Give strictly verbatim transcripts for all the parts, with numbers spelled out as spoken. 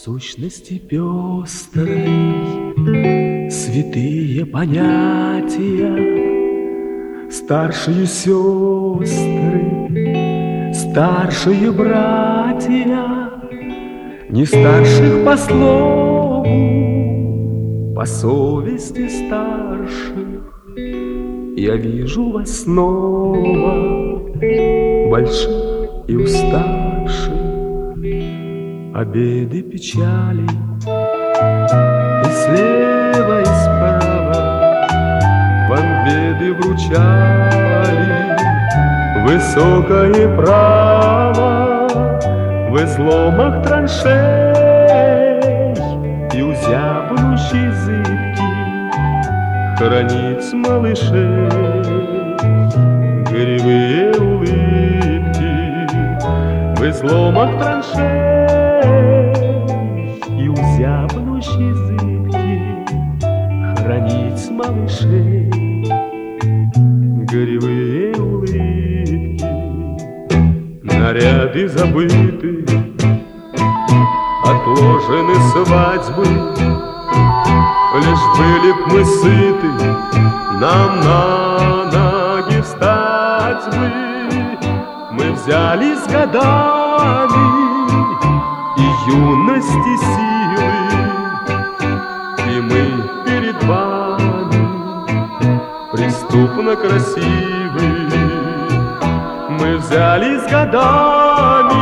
сущности пестрой святые понятия, старшие сестры, старшие братья, не старших по слову, по совести старших. Я вижу вас снова, больших и уставших, обеды печали, и слева, и справа вам беды вручали. Высокое право в изломах траншей и узябнущий зыбки хранит малышей. Горевые улыбки в изломах траншей и узябнущий зыбки хранит малышей. Горевые улыбки, наряды забыты, отложены свадьбы. Лишь были б мы сыты, нам на ноги встать бы. Мы взялись годами и юности силы, и мы перед вами преступно красивы. Мы взялись годами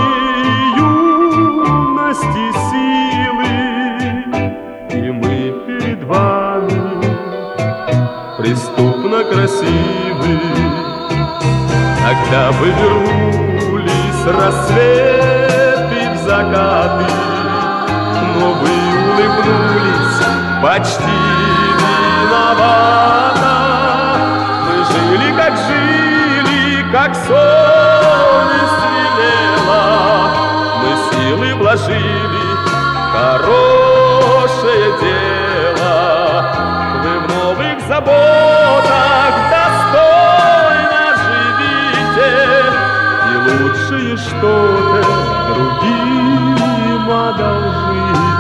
юности силы, и мы перед вами преступно красивы. Когда вы вернулись рассветы в закаты, но вы улыбнулись почти виновато. Мы жили, как жили, как совесть велела. Мы силы вложили в хорошее дело. Вы в новых заботах достойно живите, и лучшее что-то другим одолжите.